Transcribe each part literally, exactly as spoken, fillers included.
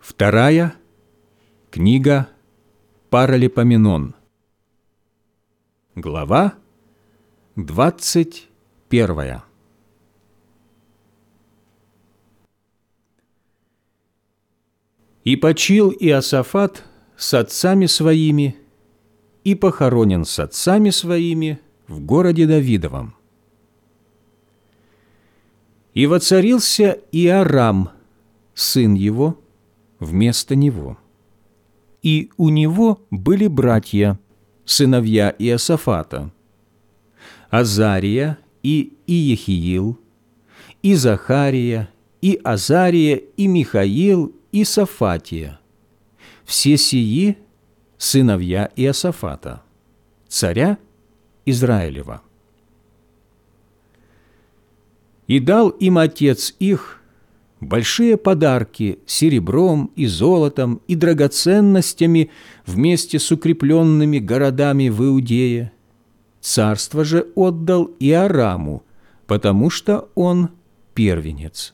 Вторая книга Паралипоменон, глава двадцать первая. «И почил Иосафат с отцами своими, и похоронен с отцами своими в городе Давидовом. И воцарился Иорам, сын его, вместо него. И у него были братья, сыновья Иосафата, Азария и Иехиил, и Захария, и Азария, и Михаил, и Сафатия. Все сии сыновья Иосафата, царя Израилева. И дал им отец их большие подарки серебром и золотом и драгоценностями вместе с укрепленными городами в Иудее. Царство же отдал Иораму, потому что он первенец.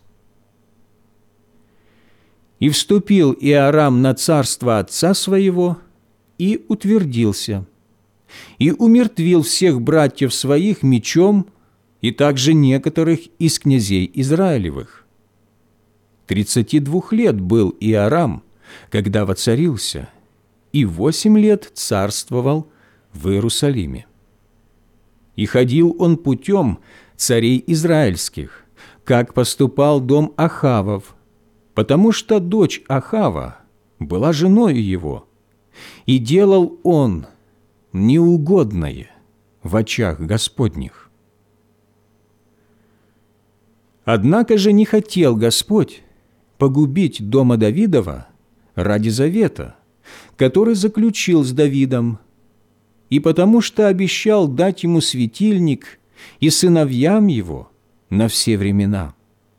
И вступил Иорам на царство отца своего и утвердился, и умертвил всех братьев своих мечом, и также некоторых из князей Израилевых. Тридцати двух лет был Иорам, когда воцарился, и восемь лет царствовал в Иерусалиме. И ходил он путем царей израильских, как поступал дом Ахавов, потому что дочь Ахава была женою его, и делал он неугодное в очах Господних. Однако же не хотел Господь погубить дома Давидова ради завета, который заключил с Давидом, и потому что обещал дать ему светильник и сыновьям его на все времена.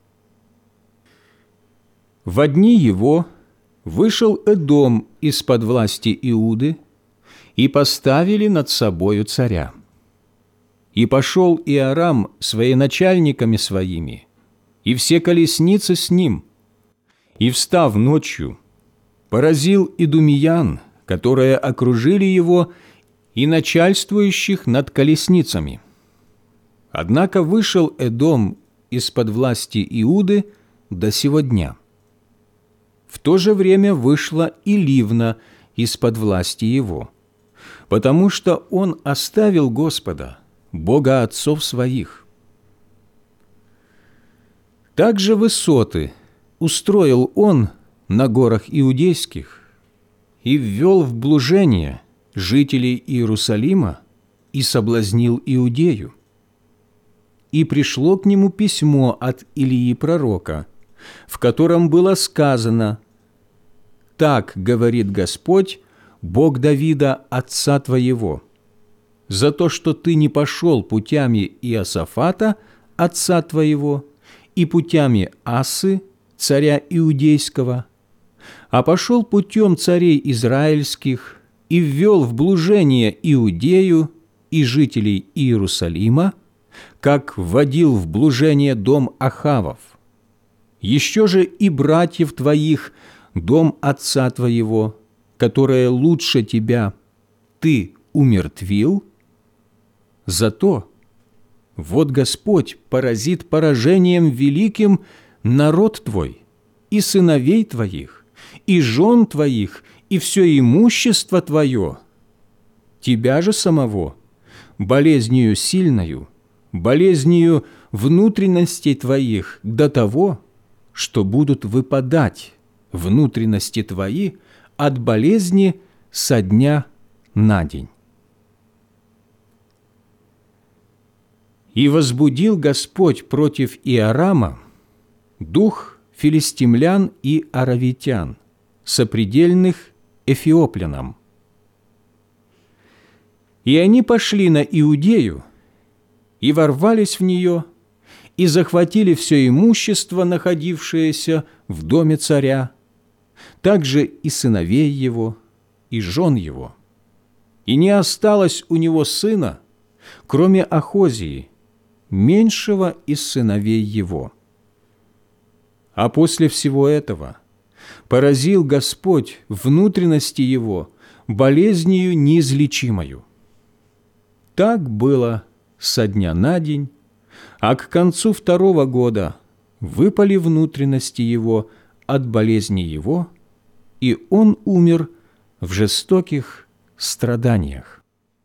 Во дни его вышел Эдом из-под власти Иуды, и поставили над собою царя. И пошел Иорам с военачальниками своими, и все колесницы с ним, и, встав ночью, поразил идумиян, которые окружили его, и начальствующих над колесницами. Однако вышел Эдом из-под власти Иуды до сего дня. В то же время вышла и Ливна из-под власти его, потому что он оставил Господа, Бога отцов своих. Также высоты устроил он на горах иудейских и ввел в блужение жителей Иерусалима и соблазнил Иудею. И пришло к нему письмо от Илии пророка, в котором было сказано: «Так говорит Господь, Бог Давида, отца твоего, за то, что ты не пошел путями Иосафата, отца твоего, и путями Асы, царя Иудейского, а пошел путем царей израильских и ввел в блужение Иудею и жителей Иерусалима, как вводил в блужение дом Ахавов. Еще же и братьев твоих, дом отца твоего, которое лучше тебя, ты умертвил? Зато вот Господь поразит поражением великим народ твой, и сыновей твоих, и жен твоих, и все имущество твое. Тебя же самого болезнью сильною, болезнью внутренностей твоих до того, что будут выпадать внутренности твои от болезни со дня на день. И возбудил Господь против Иорама дух филистимлян и аравитян, сопредельных эфиоплянам. И они пошли на Иудею, и ворвались в нее, и захватили все имущество, находившееся в доме царя, также и сыновей его, и жен его. И не осталось у него сына, кроме Ахозии, меньшего из сыновей его. А после всего этого поразил Господь внутренности его болезнью неизлечимою. Так было со дня на день, а к концу второго года выпали внутренности его от болезни его, и он умер в жестоких страданиях.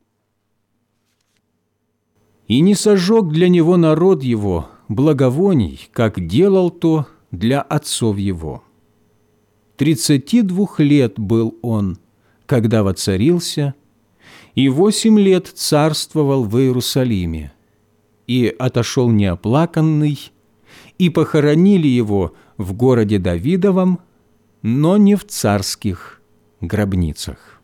И не сожег для него народ его благовоний, как делал то для отцов его. Тридцати двух лет был он, когда воцарился, и восемь лет царствовал в Иерусалиме, и отошел неоплаканный, и похоронили его в городе Давидовом, но не в царских гробницах.